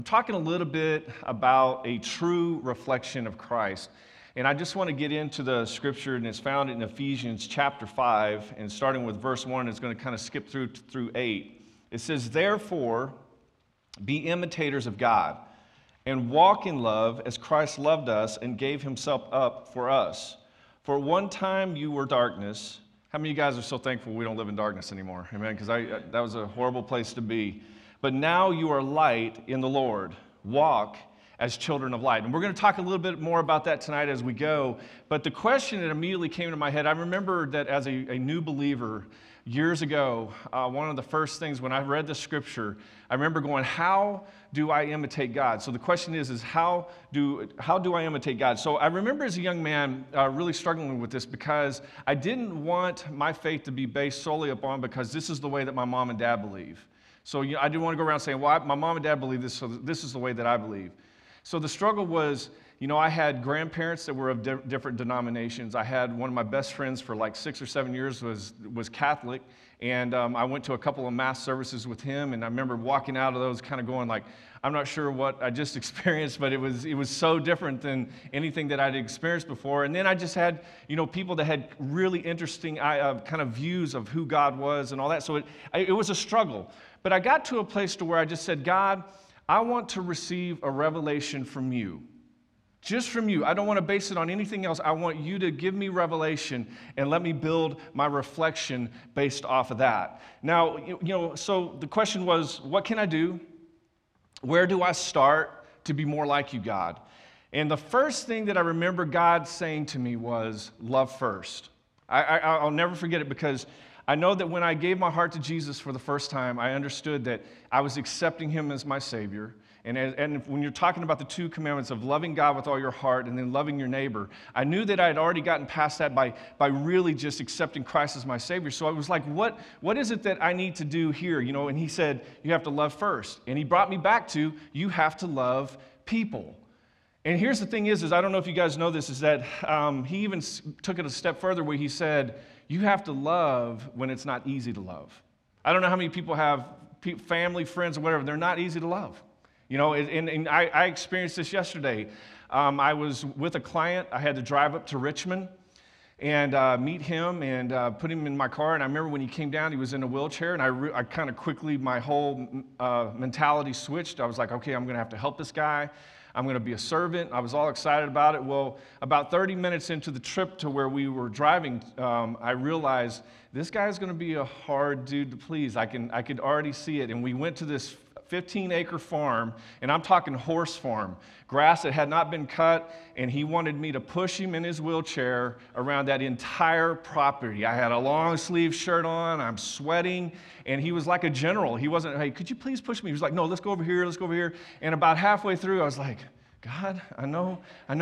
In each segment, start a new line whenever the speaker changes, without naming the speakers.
talking a little bit about a true reflection of Christ. And I just want to get into the scripture, and it's found in Ephesians chapter 5, and starting with verse 1, it's going to kind of skip through 8. It says, "Therefore, be imitators of God, and walk in love as Christ loved us and gave himself up for us. For at one time you were darkness." How many of you guys are so thankful we don't live in darkness anymore? Amen? Because that was a horrible place to be. "But now you are light in the Lord. Walk as children of light." And we're going to talk a little bit more about that tonight as we go. But the question that immediately came to my head, I remember that as a new believer years ago, one of the first things when I read the scripture, I remember going, how do I imitate God? So the question is how do I imitate God? So I remember as a young man really struggling with this because I didn't want my faith to be based solely upon because this is the way that my mom and dad believe. So I didn't want to go around saying, well, my mom and dad believe this, so this is the way that I believe. So the struggle was, I had grandparents that were of different denominations. I had one of my best friends for like 6 or 7 years was Catholic, and I went to a couple of mass services with him, and I remember walking out of those kind of going like, I'm not sure what I just experienced, but it was so different than anything that I'd experienced before. And then I just had, people that had really interesting kind of views of who God was and all that. So it was a struggle. But I got to a place to where I just said, God, I want to receive a revelation from you. Just from you. I don't want to base it on anything else. I want you to give me revelation and let me build my reflection based off of that. Now, so the question was, what can I do? Where do I start to be more like you, God? And the first thing that I remember God saying to me was, love first. I'll never forget it because I know that when I gave my heart to Jesus for the first time, I understood that I was accepting him as my Savior. And when you're talking about the two commandments of loving God with all your heart and then loving your neighbor, I knew that I had already gotten past that by really just accepting Christ as my Savior. So I was like, what is it that I need to do here? And he said, you have to love first. And he brought me back to, you have to love people. And here's the thing is I don't know if you guys know this, is that he even took it a step further where he said, you have to love when it's not easy to love. I don't know how many people have family, friends, or whatever, they're not easy to love. And I experienced this yesterday. I was with a client. I had to drive up to Richmond and meet him and put him in my car. And I remember when he came down, he was in a wheelchair. And I kind of quickly, my whole mentality switched. I was like, okay, I'm going to have to help this guy. I'm going to be a servant. I was all excited about it. Well, about 30 minutes into the trip to where we were driving, I realized this guy's going to be a hard dude to please. I could already see it. And we went to this 15-acre farm, and I'm talking horse farm, grass that had not been cut, and he wanted me to push him in his wheelchair around that entire property. I had a long sleeve shirt on, I'm sweating, and he was like a general. He wasn't, hey, could you please push me? He was like, no, let's go over here. And about halfway through, I was like, God, I know,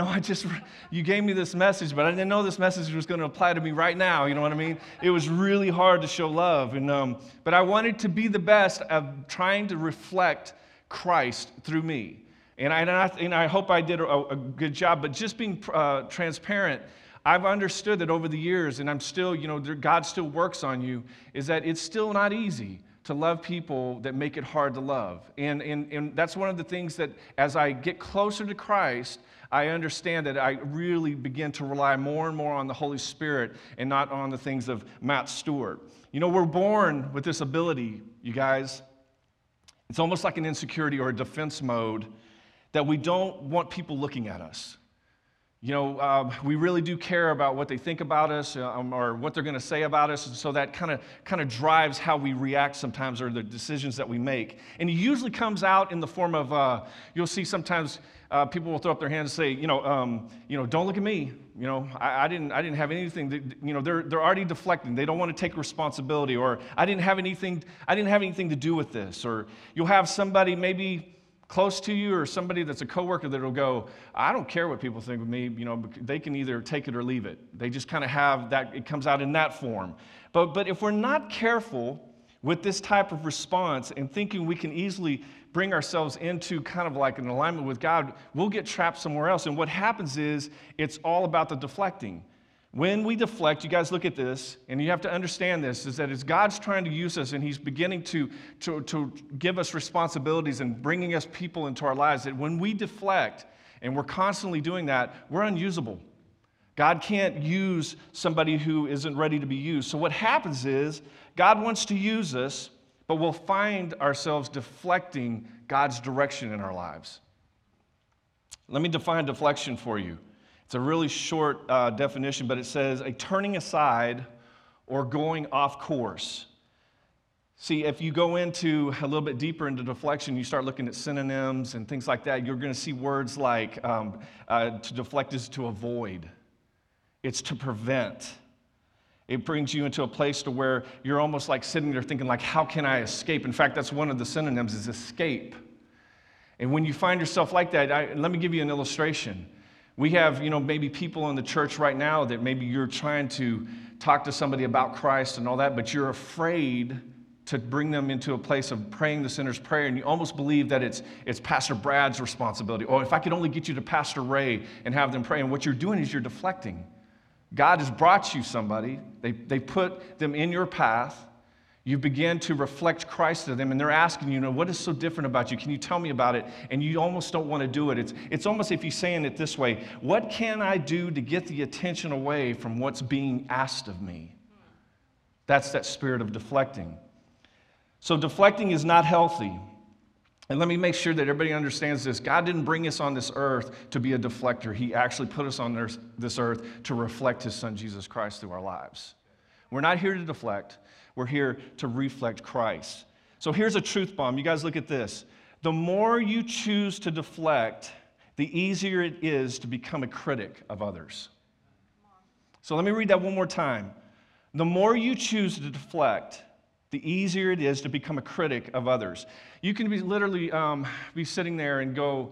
you gave me this message, but I didn't know this message was going to apply to me right now, you know what I mean? It was really hard to show love, but I wanted to be the best of trying to reflect Christ through me. And I hope I did a good job, but just being transparent, I've understood that over the years, and I'm still, God still works on you, is that it's still not easy to love people that make it hard to love. And that's one of the things that as I get closer to Christ, I understand that I really begin to rely more and more on the Holy Spirit and not on the things of Matt Stewart. We're born with this ability, you guys. It's almost like an insecurity or a defense mode that we don't want people looking at us. We really do care about what they think about us or what they're going to say about us, and so that kind of drives how we react sometimes or the decisions that we make. And it usually comes out in the form of, you'll see sometimes people will throw up their hands and say, don't look at me. I didn't have anything. They're already deflecting. They don't want to take responsibility, or I didn't have anything to do with this. Or you'll have somebody maybe close to you or somebody that's a coworker that'll go, I don't care what people think of me, they can either take it or leave it. They just kind of have that, it comes out in that form. But if we're not careful with this type of response and thinking we can easily bring ourselves into kind of like an alignment with God, we'll get trapped somewhere else. And what happens is it's all about the deflecting. When we deflect, you guys look at this, and you have to understand this, is that as God's trying to use us and he's beginning to give us responsibilities and bringing us people into our lives, that when we deflect and we're constantly doing that, we're unusable. God can't use somebody who isn't ready to be used. So what happens is God wants to use us, but we'll find ourselves deflecting God's direction in our lives. Let me define deflection for you. It's a really short definition, but it says a turning aside or going off course. See, if you go into a little bit deeper into deflection, you start looking at synonyms and things like that, you're going to see words like to deflect is to avoid. It's to prevent. It brings you into a place to where you're almost like sitting there thinking like, how can I escape? In fact, that's one of the synonyms is escape. And when you find yourself like that, let me give you an illustration. We have, maybe people in the church right now that maybe you're trying to talk to somebody about Christ and all that, but you're afraid to bring them into a place of praying the sinner's prayer, and you almost believe that it's Pastor Brad's responsibility. Or if I could only get you to Pastor Ray and have them pray, and what you're doing is you're deflecting. God has brought you somebody. They put them in your path. You begin to reflect Christ to them, and they're asking you, what is so different about you? Can you tell me about it? And you almost don't want to do it. It's almost if you're saying it this way, what can I do to get the attention away from what's being asked of me? That's that spirit of deflecting. So deflecting is not healthy. And let me make sure that everybody understands this. God didn't bring us on this earth to be a deflector. He actually put us on this earth to reflect his son, Jesus Christ, through our lives. We're not here to deflect. We're here to reflect Christ. So here's a truth bomb. You guys look at this. The more you choose to deflect, the easier it is to become a critic of others. So let me read that one more time. The more you choose to deflect, the easier it is to become a critic of others. You can be literally be sitting there and go,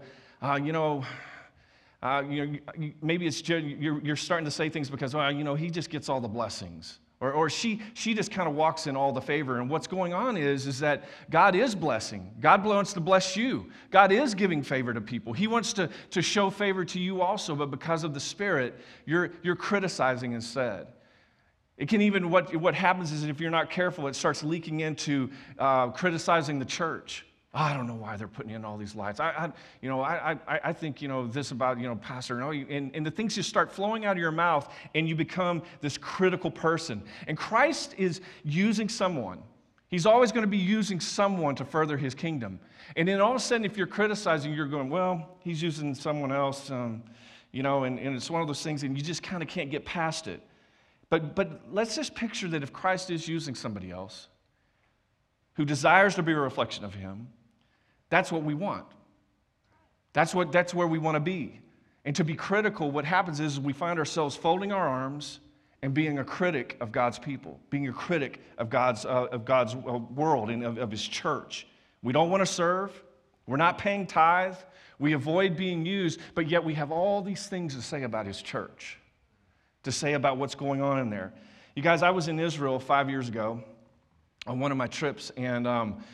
maybe it's just, you're starting to say things because, he just gets all the blessings. Or she just kind of walks in all the favor. And what's going on is that God is blessing. God wants to bless you. God is giving favor to people. He wants to show favor to you also, but because of the Spirit, you're criticizing instead. It can even, what happens is if you're not careful, it starts leaking into criticizing the church. I don't know why they're putting in all these lights. I think, this about, pastor. No, and the things just start flowing out of your mouth, and you become this critical person. And Christ is using someone. He's always going to be using someone to further his kingdom. And then all of a sudden, if you're criticizing, you're going, well, he's using someone else, and it's one of those things, and you just kind of can't get past it. But let's just picture that if Christ is using somebody else who desires to be a reflection of him, that's what we want. That's where we want to be. And to be critical, what happens is we find ourselves folding our arms and being a critic of God's people, being a critic of God's world and of his church. We don't want to serve. We're not paying tithe. We avoid being used, but yet we have all these things to say about his church, to say about what's going on in there. You guys, I was in Israel 5 years ago on one of my trips, and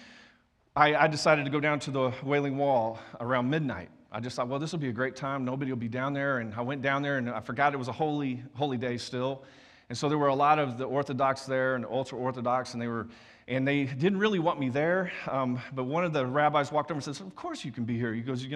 I decided to go down to the Wailing Wall around midnight. I just thought, well, this will be a great time. Nobody will be down there. And I went down there, and I forgot it was a holy day still. And so there were a lot of the Orthodox there and ultra-Orthodox, and they didn't really want me there. But one of the rabbis walked over and says, of course you can be here. He goes,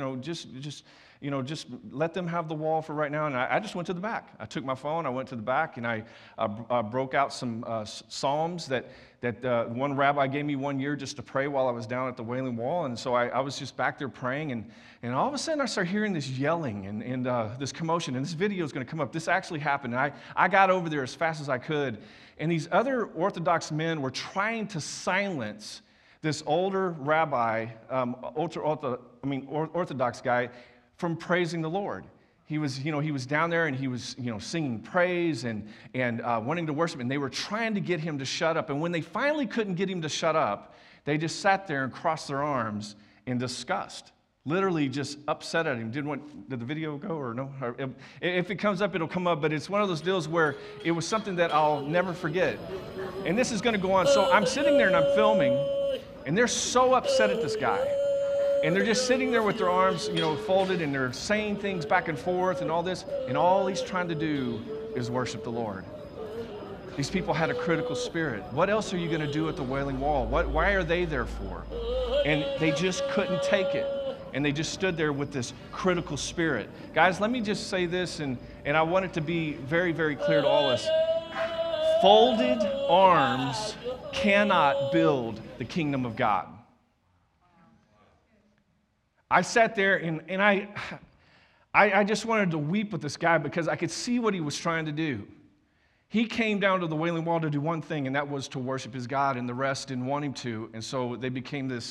just let them have the wall for right now. And I just went to the back. I took my phone, I went to the back, and I broke out some psalms that one rabbi gave me one year just to pray while I was down at the Wailing Wall. And so I was just back there praying, and all of a sudden I started hearing this yelling and this commotion, and this video is going to come up. This actually happened. And I got over there as fast as I could, and these other Orthodox men were trying to silence this older rabbi, Orthodox guy, from praising the Lord. He was down there, and he was, singing praise and wanting to worship, and they were trying to get him to shut up. And when they finally couldn't get him to shut up, they just sat there and crossed their arms in disgust. Literally just upset at him. Did the video go or no? If it comes up, it'll come up, but it's one of those deals where it was something that I'll never forget. And this is going to go on. So I'm sitting there and I'm filming, and they're so upset at this guy. And they're just sitting there with their arms, folded, and they're saying things back and forth and all this. And all he's trying to do is worship the Lord. These people had a critical spirit. What else are you going to do at the Wailing Wall? Why are they there for? And they just couldn't take it. And they just stood there with this critical spirit. Guys, let me just say this, and I want it to be very, very clear to all of us. Folded arms cannot build the kingdom of God. I sat there and I just wanted to weep with this guy because I could see what he was trying to do. He came down to the Wailing Wall to do one thing, and that was to worship his God, and the rest didn't want him to. And so they became this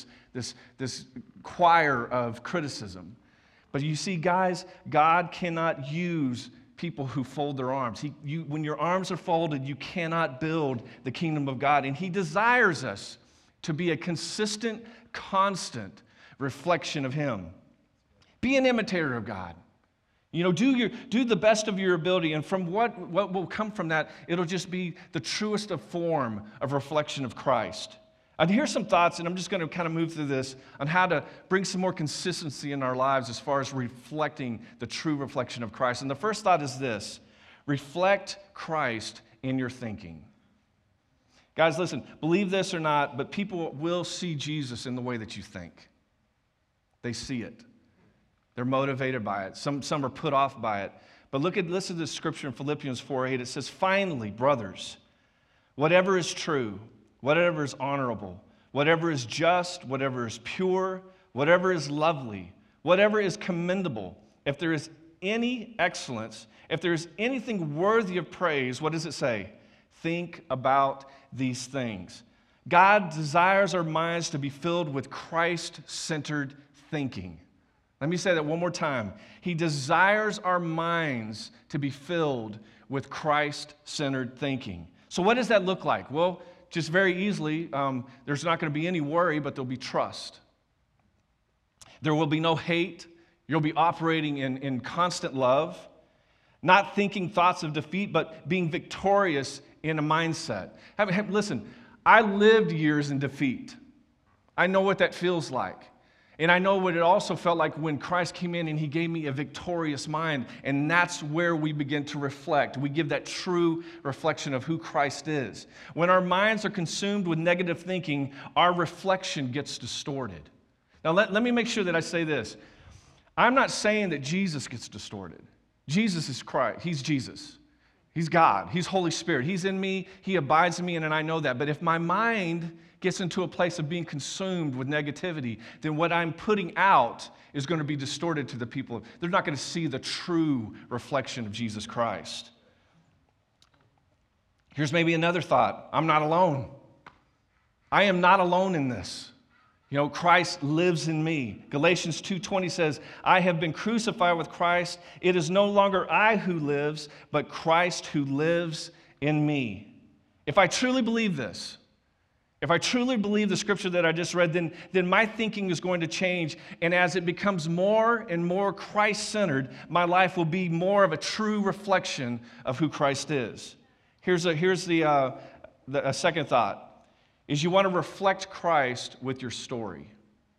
choir of criticism. But you see, guys, God cannot use people who fold their arms. When your arms are folded, you cannot build the kingdom of God. And he desires us to be a consistent, constant reflection of him. Be an imitator of God. You know, do the best of your ability, and from what will come from that, it'll just be the truest of form of reflection of Christ. And here's some thoughts, and I'm just going to kind of move through this on how to bring some more consistency in our lives as far as reflecting the true reflection of Christ. And the first thought is this: reflect Christ in your thinking. Guys, listen, believe this or not, but people will see Jesus in the way that you think. They see it. They're motivated by it. Some are put off by it. But listen to the scripture in Philippians 4:8. It says, finally, brothers, whatever is true, whatever is honorable, whatever is just, whatever is pure, whatever is lovely, whatever is commendable, if there is any excellence, if there is anything worthy of praise, what does it say? Think about these things. God desires our minds to be filled with Christ-centered thinking. Let me say that one more time. He desires our minds to be filled with Christ-centered thinking. So what does that look like? Well, just very easily, there's not going to be any worry, but there'll be trust. There will be no hate. You'll be operating in constant love, not thinking thoughts of defeat, but being victorious in a mindset. Listen, I lived years in defeat. I know what that feels like. And I know what it also felt like when Christ came in and he gave me a victorious mind. And that's where we begin to reflect. We give that true reflection of who Christ is. When our minds are consumed with negative thinking, our reflection gets distorted. Now, let me make sure that I say this. I'm not saying that Jesus gets distorted. Jesus is Christ. He's Jesus. He's God. He's Holy Spirit. He's in me. He abides in me, and I know that. But if my mind gets into a place of being consumed with negativity, then what I'm putting out is going to be distorted to the people. They're not going to see the true reflection of Jesus Christ. Here's maybe another thought. I'm not alone. I am not alone in this. You know, Christ lives in me. Galatians 2:20 says, I have been crucified with Christ. It is no longer I who lives, but Christ who lives in me. If I truly believe this, if I truly believe the scripture that I just read, then my thinking is going to change. And as it becomes more and more Christ-centered, my life will be more of a true reflection of who Christ is. Here's the second thought, is you want to reflect Christ with your story.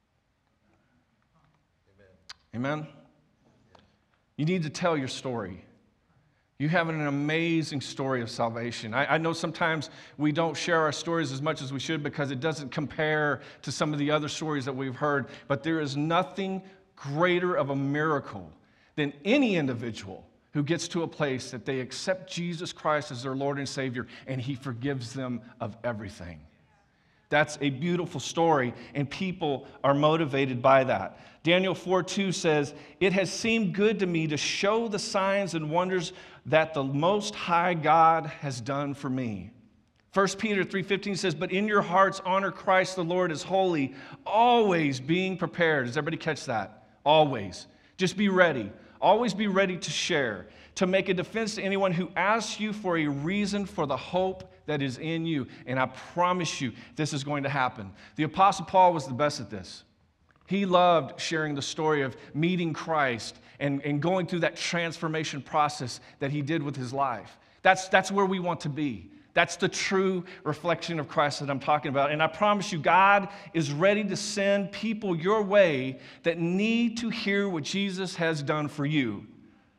Amen? You need to tell your story. You have an amazing story of salvation. I know sometimes we don't share our stories as much as we should because it doesn't compare to some of the other stories that we've heard, but there is nothing greater of a miracle than any individual who gets to a place that they accept Jesus Christ as their Lord and Savior, and He forgives them of everything. That's a beautiful story, and people are motivated by that. Daniel 4:2 says, it has seemed good to me to show the signs and wonders that the Most High God has done for me. 1 Peter 3:15 says, but in your hearts honor Christ the Lord as holy, always being prepared. Does everybody catch that? Always. Just be ready. Always be ready to share, to make a defense to anyone who asks you for a reason for the hope that is in you. And I promise you, this is going to happen. The Apostle Paul was the best at this. He loved sharing the story of meeting Christ and going through that transformation process that he did with his life. That's where we want to be. That's the true reflection of Christ that I'm talking about. And I promise you, God is ready to send people your way that need to hear what Jesus has done for you.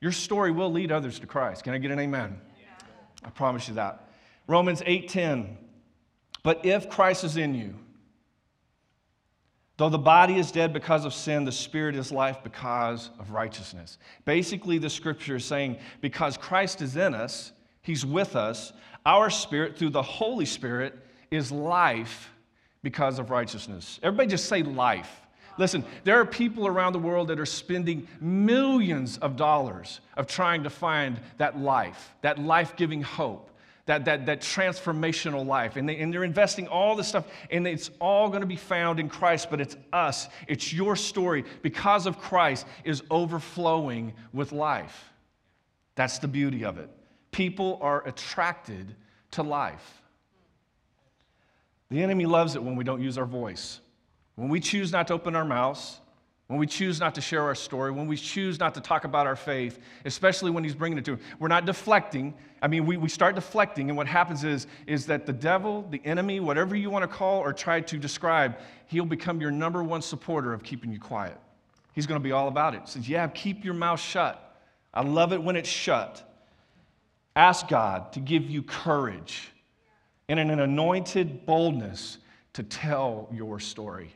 Your story will lead others to Christ. Can I get an amen? I promise you that. Romans 8:10. But if Christ is in you, though the body is dead because of sin, the spirit is life because of righteousness. Basically, the scripture is saying, because Christ is in us, he's with us, our spirit, through the Holy Spirit, is life because of righteousness. Everybody just say life. Listen, there are people around the world that are spending millions of dollars of trying to find that life-giving hope, that transformational life. And they're investing all this stuff, and it's all going to be found in Christ, but it's us. It's your story, because of Christ, is overflowing with life. That's the beauty of it. People are attracted to life. The enemy loves it when we don't use our voice. When we choose not to open our mouths, when we choose not to share our story, when we choose not to talk about our faith, especially when he's bringing it to us, we're not deflecting. I mean, we start deflecting, and what happens is that the devil, the enemy, whatever you want to call or try to describe, he'll become your number one supporter of keeping you quiet. He's going to be all about it. He says, yeah, keep your mouth shut. I love it when it's shut. Ask God to give you courage and an anointed boldness to tell your story.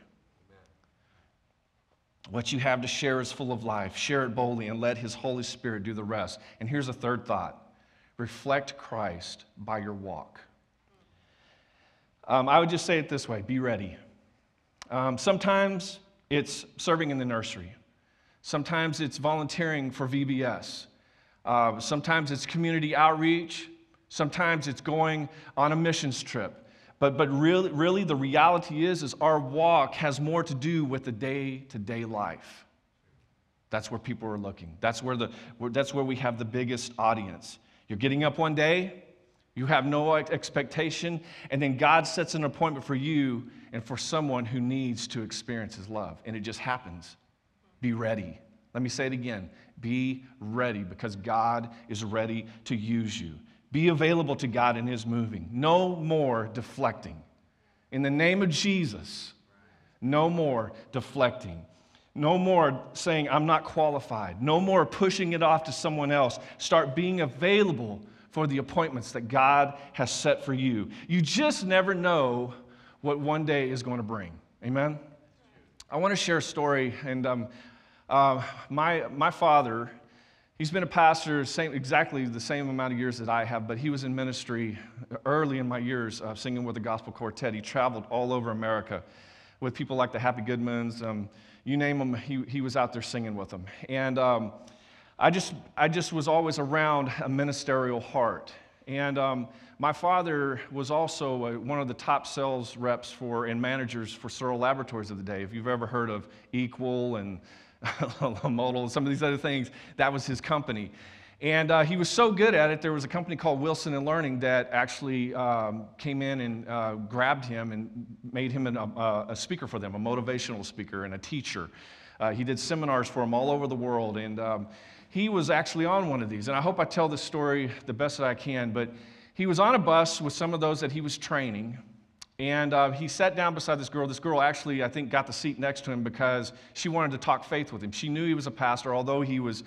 What you have to share is full of life. Share it boldly and let his Holy Spirit do the rest. And here's a third thought. Reflect Christ by your walk. I would just say it this way. Be ready. Sometimes it's serving in the nursery. Sometimes it's volunteering for VBS. Sometimes it's community outreach. Sometimes it's going on a missions trip. But really, the reality is our walk has more to do with the day-to-day life. That's where people are looking. That's where we have the biggest audience. You're getting up one day, you have no expectation, and then God sets an appointment for you and for someone who needs to experience his love. And it just happens. Be ready. Let me say it again. Be ready, because God is ready to use you. Be available to God in his moving. No more deflecting. In the name of Jesus, no more deflecting. No more saying, I'm not qualified. No more pushing it off to someone else. Start being available for the appointments that God has set for you. You just never know what one day is going to bring. Amen? I want to share a story. And my father, he's been a pastor exactly the same amount of years that I have, but he was in ministry early in my years, singing with the Gospel Quartet. He traveled all over America with people like the Happy Goodmans. You name them, he was out there singing with them. And I just was always around a ministerial heart. And my father was also one of the top sales reps and managers for Searle Laboratories of the day. If you've ever heard of Equal and Modal, some of these other things, that was his company. And he was so good at it, there was a company called Wilson & Learning that actually came in and grabbed him and made him a speaker for them, a motivational speaker and a teacher. He did seminars for them all over the world, and he was actually on one of these. And I hope I tell this story the best that I can, but he was on a bus with some of those that he was training, and he sat down beside this girl. This girl actually, I think, got the seat next to him because she wanted to talk faith with him. She knew he was a pastor, although he was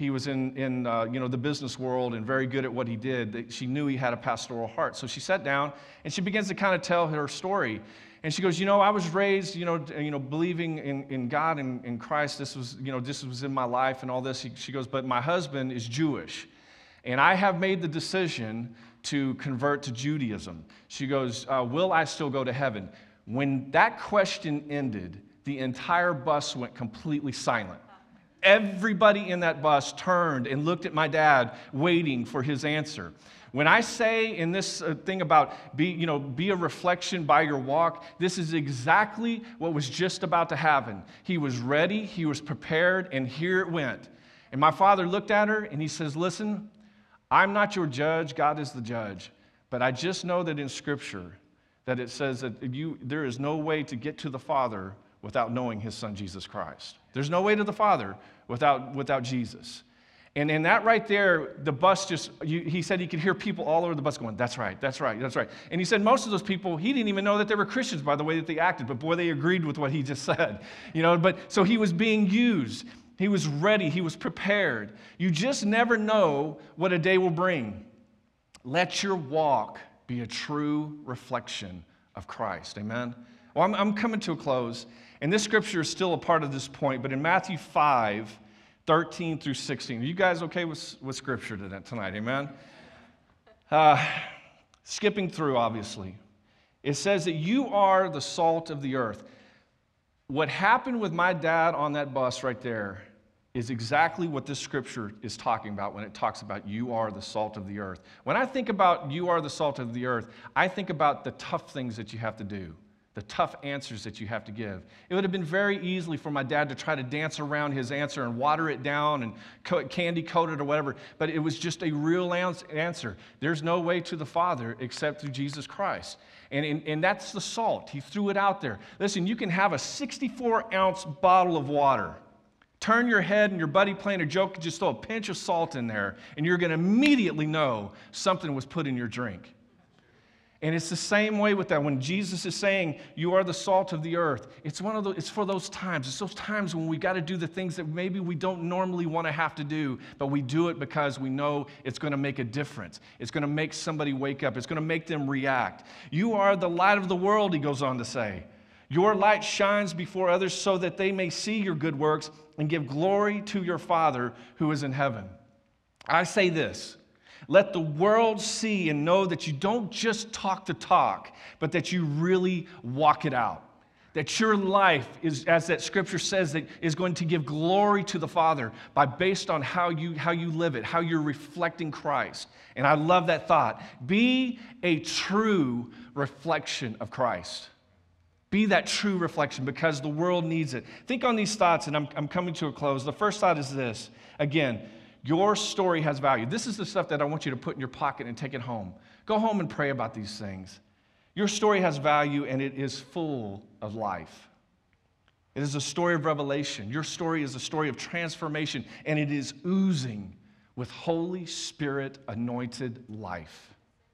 in the business world and very good at what he did. She knew he had a pastoral heart. So she sat down and she begins to kind of tell her story. And she goes, I was raised, believing in God and in Christ. This was in my life and all this. She goes, but my husband is Jewish, and I have made the decision to convert to Judaism. She goes, will I still go to heaven? When that question ended, the entire bus went completely silent. Everybody in that bus turned and looked at my dad, waiting for his answer. When I say in this thing about be a reflection by your walk, this is exactly what was just about to happen. He was ready, he was prepared, and here it went. And my father looked at her and he says, listen, I'm not your judge, God is the judge. But I just know that in Scripture that it says that there is no way to get to the Father without knowing his son, Jesus Christ. There's no way to the Father without Jesus. And in that right there, the bus he said he could hear people all over the bus going, that's right, that's right, that's right. And he said most of those people, he didn't even know that they were Christians by the way that they acted, but boy, they agreed with what he just said. But so he was being used. He was ready. He was prepared. You just never know what a day will bring. Let your walk be a true reflection of Christ. Amen? Well, I'm coming to a close, and this scripture is still a part of this point, but in Matthew 5, 13 through 16. Are you guys okay with scripture tonight? Amen? Skipping through, obviously. It says that you are the salt of the earth. What happened with my dad on that bus right there is exactly what this scripture is talking about when it talks about you are the salt of the earth. When I think about you are the salt of the earth, I think about the tough things that you have to do, the tough answers that you have to give. It would have been very easy for my dad to try to dance around his answer and water it down and candy coat it or whatever, but it was just a real answer. There's no way to the Father except through Jesus Christ. And that's the salt. He threw it out there. Listen, you can have a 64-ounce bottle of water. Turn your head and your buddy playing a joke, just throw a pinch of salt in there, and you're going to immediately know something was put in your drink. And it's the same way with that. When Jesus is saying, you are the salt of the earth, it's for those times. It's those times when we got to do the things that maybe we don't normally want to have to do, but we do it because we know it's going to make a difference. It's going to make somebody wake up. It's going to make them react. You are the light of the world, he goes on to say. Your light shines before others so that they may see your good works and give glory to your Father who is in heaven. I say this, let the world see and know that you don't just talk the talk, but that you really walk it out. That your life is, as that scripture says, that is going to give glory to the Father based on how you live it, how you're reflecting Christ. And I love that thought. Be a true reflection of Christ. Be that true reflection because the world needs it. Think on these thoughts, and I'm coming to a close. The first thought is this. Again, your story has value. This is the stuff that I want you to put in your pocket and take it home. Go home and pray about these things. Your story has value, and it is full of life. It is a story of revelation. Your story is a story of transformation, and it is oozing with Holy Spirit anointed life.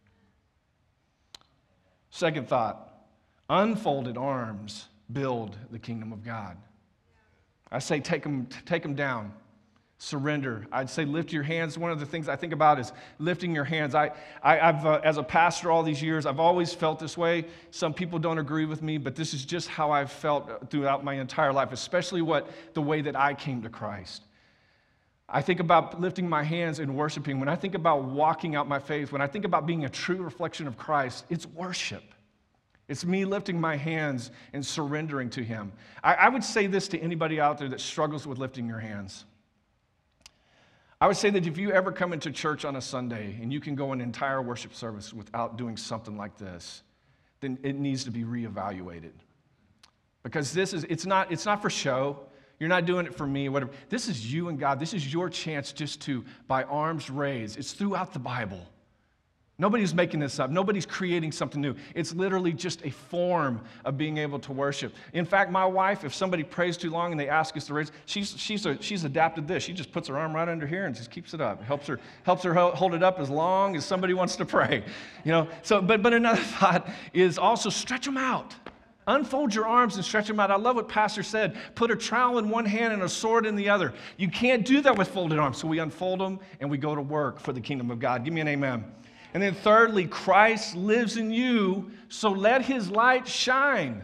Second thought. Unfolded arms build the kingdom of God. I say take them down. Surrender. I'd say lift your hands. One of the things I think about is lifting your hands. I've as a pastor all these years, I've always felt this way. Some people don't agree with me, but this is just how I've felt throughout my entire life, especially the way that I came to Christ. I think about lifting my hands and worshiping. When I think about walking out my faith, when I think about being a true reflection of Christ, it's worship. It's me lifting my hands and surrendering to Him. I would say this to anybody out there that struggles with lifting your hands. I would say that if you ever come into church on a Sunday and you can go an entire worship service without doing something like this, then it needs to be reevaluated. Because it's not for show. You're not doing it for me, whatever. This is you and God. This is your chance just to, by arms raised. It's throughout the Bible. Nobody's making this up. Nobody's creating something new. It's literally just a form of being able to worship. In fact, my wife, if somebody prays too long and they ask us to raise, she's adapted this. She just puts her arm right under here and just keeps it up. It helps her hold it up as long as somebody wants to pray. So, but another thought is also stretch them out. Unfold your arms and stretch them out. I love what Pastor said. Put a trowel in one hand and a sword in the other. You can't do that with folded arms. So we unfold them and we go to work for the kingdom of God. Give me an amen. And then thirdly, Christ lives in you, so let His light shine.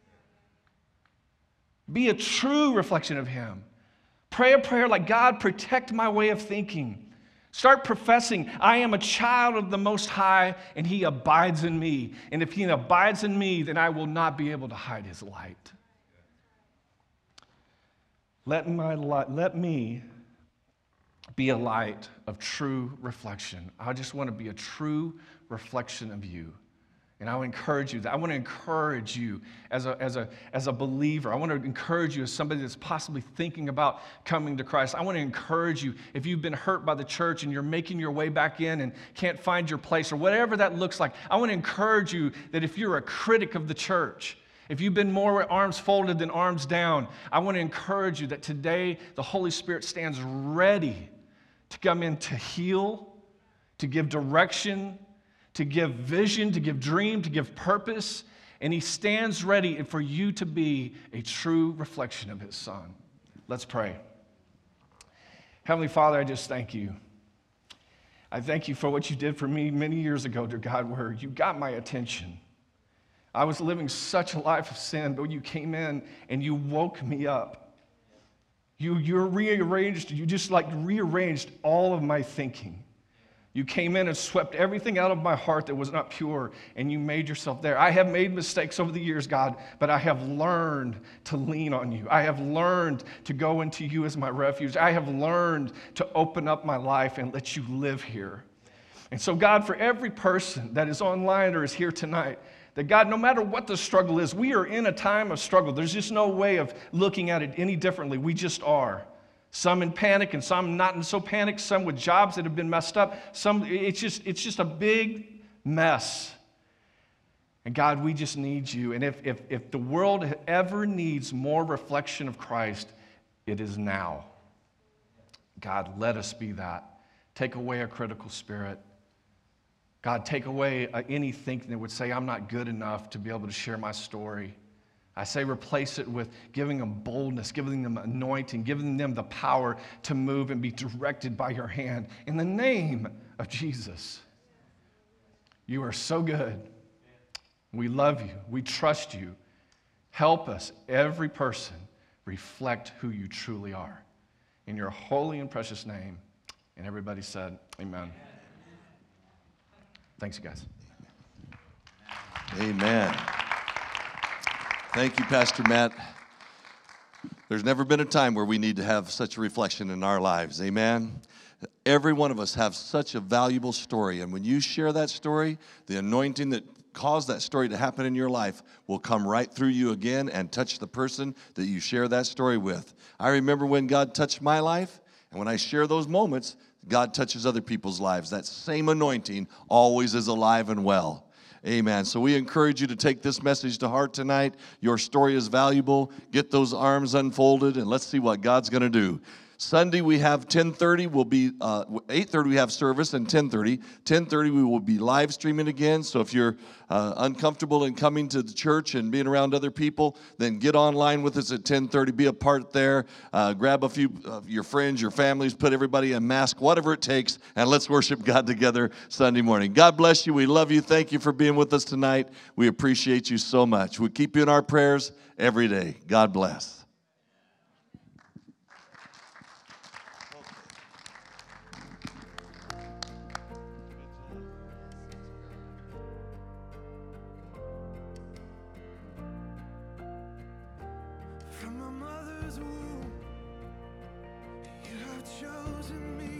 Be a true reflection of Him. Pray a prayer like, God, protect my way of thinking. Start professing, I am a child of the Most High, and He abides in me. And if He abides in me, then I will not be able to hide His light. Let me be a light of true reflection. I just want to be a true reflection of you. And I would encourage you. I want to encourage you as a believer. I want to encourage you as somebody that's possibly thinking about coming to Christ. I want to encourage you if you've been hurt by the church and you're making your way back in and can't find your place or whatever that looks like. I want to encourage you that if you're a critic of the church, if you've been more arms folded than arms down, I want to encourage you that today the Holy Spirit stands ready to come in to heal, to give direction, to give vision, to give dream, to give purpose. And He stands ready for you to be a true reflection of His Son. Let's pray. Heavenly Father, I just thank you. I thank you for what you did for me many years ago, dear God, where you got my attention. I was living such a life of sin, but you came in and you woke me up. You rearranged all of my thinking. You came in and swept everything out of my heart that was not pure, and you made yourself there. I have made mistakes over the years, God, but I have learned to lean on you. I have learned to go into you as my refuge. I have learned to open up my life and let you live here. And so, God, for every person that is online or is here tonight, that God, no matter what the struggle is, we are in a time of struggle. There's just no way of looking at it any differently. We just are. Some in panic and some not in so panic, some with jobs that have been messed up. It's just a big mess. And God, we just need you. And if the world ever needs more reflection of Christ, it is now. God, let us be that. Take away a critical spirit. God, take away any thinking that would say, I'm not good enough to be able to share my story. I say replace it with giving them boldness, giving them anointing, giving them the power to move and be directed by your hand. In the name of Jesus. You are so good. We love you. We trust you. Help us, every person, reflect who you truly are. In your holy and precious name. And everybody said, amen. Thanks, you guys.
Amen. Thank you, Pastor Matt. There's never been a time where we need to have such a reflection in our lives. Amen. Every one of us have such a valuable story, and when you share that story, the anointing that caused that story to happen in your life will come right through you again and touch the person that you share that story with. I remember when God touched my life, and when I share those moments, God touches other people's lives. That same anointing always is alive and well. Amen. So we encourage you to take this message to heart tonight. Your story is valuable. Get those arms unfolded, and let's see what God's going to do. Sunday we have 10:30. We'll be 8:30. We have service, and 10:30. 10:30 we will be live streaming again. So if you're uncomfortable in coming to the church and being around other people, then get online with us at 10:30. Be a part there. Grab a few of your friends, your families, put everybody in mask, whatever it takes, and let's worship God together Sunday morning. God bless you. We love you. Thank you for being with us tonight. We appreciate you so much. We keep you in our prayers every day. God bless.
From my mother's womb, you have chosen me.